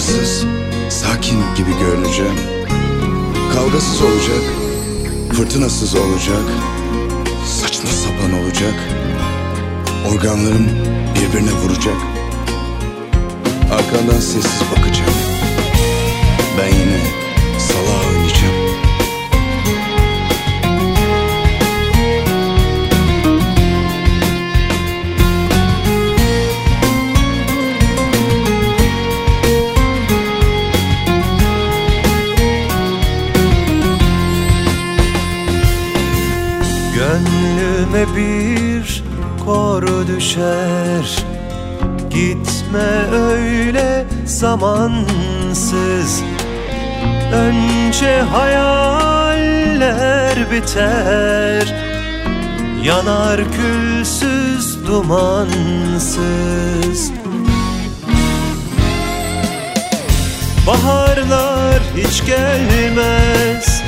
Sessiz, sakin gibi görüneceğim. Kavgasız olacak, fırtınasız olacak, saçma sapan olacak. Organlarım birbirine vuracak. Arkandan sessiz bakacağım. Ben yine salağa oynayacağım. Gönlüme bir kor düşer, gitme öyle zamansız. Önce hayaller biter, yanar külsüz dumansız. Baharlar hiç gelmez,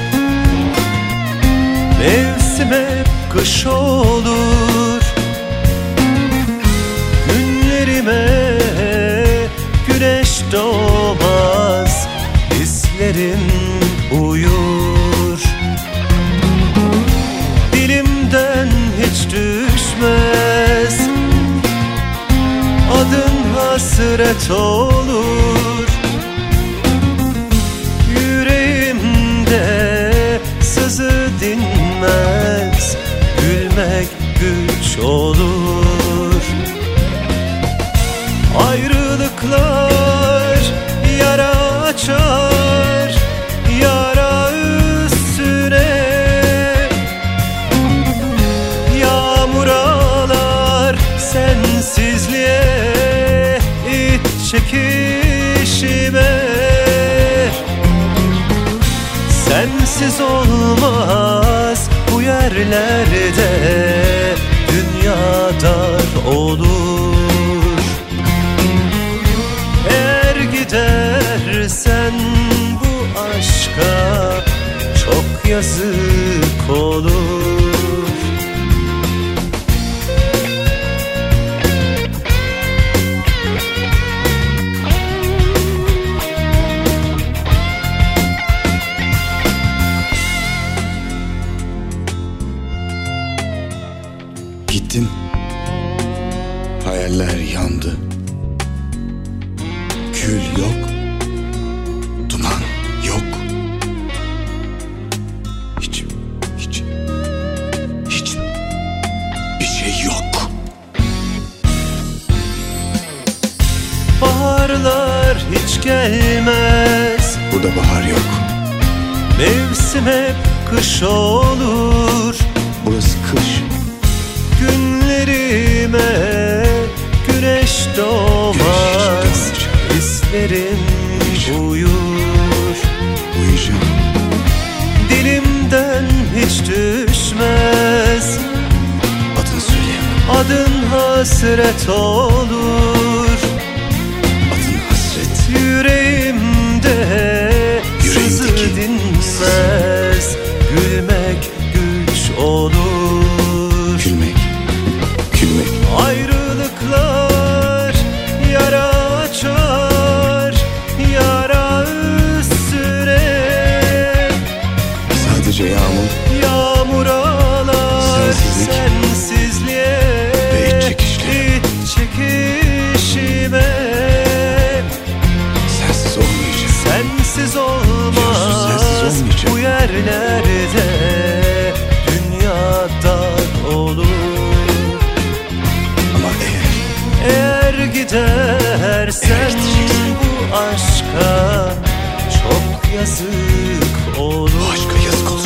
mevsim hep kış olur. Günlerime güneş doğmaz, hislerim uyur. Dilimden hiç düşmez, adın hasret olur. Yüreğimde sızı dinmez, gülmek güç olur. Ayrılıklar yara açar, yara üstüne. Yağmur ağlar sensizliğe, iç çekişime. Sensiz olmaz bu yerlerde, dünya dar olur. Eğer gidersen bu aşka çok yazık olur. Gittin, hayaller yandı. Kül yok, duman yok. Hiç bir şey yok. Baharlar hiç gelmez, Burada bahar yok. mevsim hep kış olur. Burası kış. Günlerime güneş doğmaz, hislerim uyur. Uyuyacağım. Dilimden hiç düşmez, Adını söyleyemem. adın hasret olur. Adın hasret. Yüreğimde sızı Yüreğimdeki dinmez, gülmek güç olur. Gülmek. Ayrılıklar yara açar, yara üstüne. Sadece Yağmur ağlar sensizliğe, ve iç çekişime. Sensiz olmayacak. Sensiz olmaz bu yerlerde, dünya dar olur. Ama Eğer gidersen bu aşka çok yazık olur. bu aşka yazık olur.